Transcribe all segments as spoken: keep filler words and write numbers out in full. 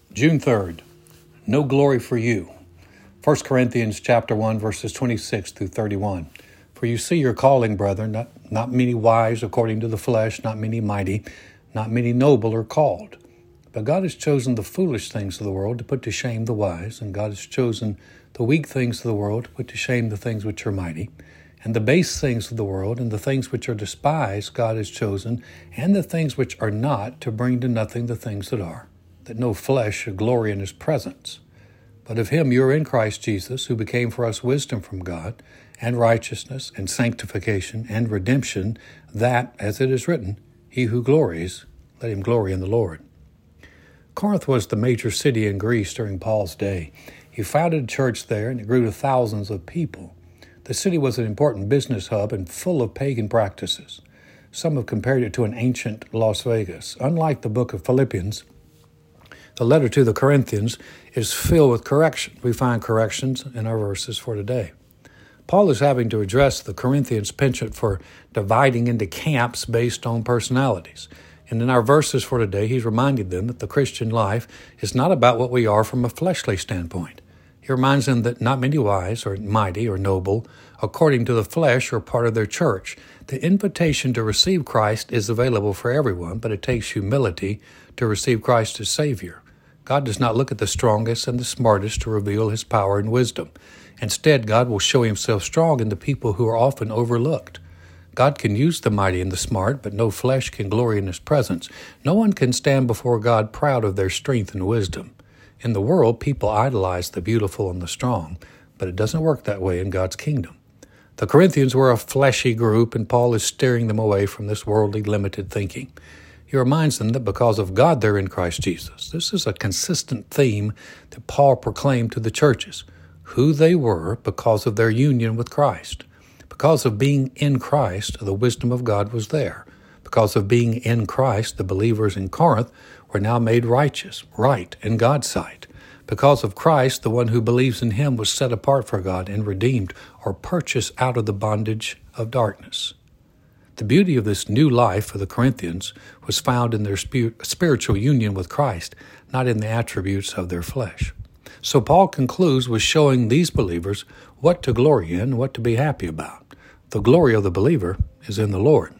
June third, no glory for you. First Corinthians chapter one, verses twenty-six through thirty-one. For you see your calling, brethren, not, not many wise according to the flesh, not many mighty, not many noble are called. But God has chosen the foolish things of the world to put to shame the wise, and God has chosen the weak things of the world to put to shame the things which are mighty. And the base things of the world and the things which are despised God has chosen, and the things which are not, to bring to nothing the things that are, that no flesh should glory in his presence. But of him you are in Christ Jesus, who became for us wisdom from God, and righteousness, and sanctification, and redemption, that, as it is written, he who glories, let him glory in the Lord. Corinth was the major city in Greece during Paul's day. He founded a church there, and it grew to thousands of people. The city was an important business hub and full of pagan practices. Some have compared it to an ancient Las Vegas. Unlike the book of Philippians, the letter to the Corinthians is filled with correction. We find corrections in our verses for today. Paul is having to address the Corinthians' penchant for dividing into camps based on personalities. And in our verses for today, he's reminding them that the Christian life is not about what we are from a fleshly standpoint. He reminds them that not many wise or mighty or noble, according to the flesh, are part of their church. The invitation to receive Christ is available for everyone, but it takes humility to receive Christ as Savior. God does not look at the strongest and the smartest to reveal his power and wisdom. Instead, God will show himself strong in the people who are often overlooked. God can use the mighty and the smart, but no flesh can glory in his presence. No one can stand before God proud of their strength and wisdom. In the world, people idolize the beautiful and the strong, but it doesn't work that way in God's kingdom. The Corinthians were a fleshy group, and Paul is steering them away from this worldly, limited thinking. He reminds them that because of God, they're in Christ Jesus. This is a consistent theme that Paul proclaimed to the churches, who they were because of their union with Christ. Because of being in Christ, the wisdom of God was there. Because of being in Christ, the believers in Corinth were now made righteous, right in God's sight. Because of Christ, the one who believes in him was set apart for God and redeemed or purchased out of the bondage of darkness. The beauty of this new life for the Corinthians was found in their spiritual union with Christ, not in the attributes of their flesh. So Paul concludes with showing these believers what to glory in and what to be happy about. The glory of the believer is in the Lord.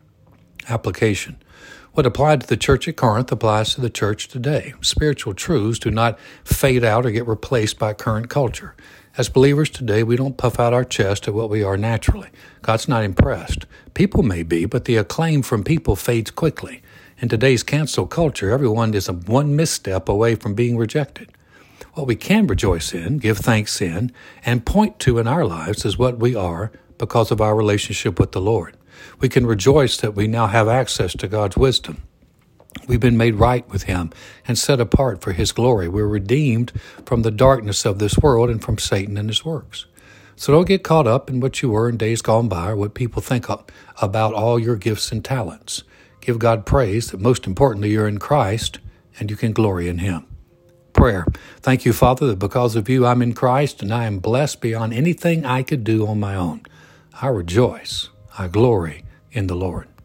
Application. What applied to the church at Corinth applies to the church today. Spiritual truths do not fade out or get replaced by current culture. As believers today, we don't puff out our chest at what we are naturally. God's not impressed. People may be, but the acclaim from people fades quickly. In today's cancel culture, everyone is a one misstep away from being rejected. What we can rejoice in, give thanks in, and point to in our lives is what we are because of our relationship with the Lord. We can rejoice that we now have access to God's wisdom. We've been made right with him and set apart for his glory. We're redeemed from the darkness of this world and from Satan and his works. So don't get caught up in what you were in days gone by or what people think about all your gifts and talents. Give God praise that most importantly you're in Christ and you can glory in him. Prayer. Thank you, Father, that because of you I'm in Christ and I am blessed beyond anything I could do on my own. I rejoice. I glory in the Lord.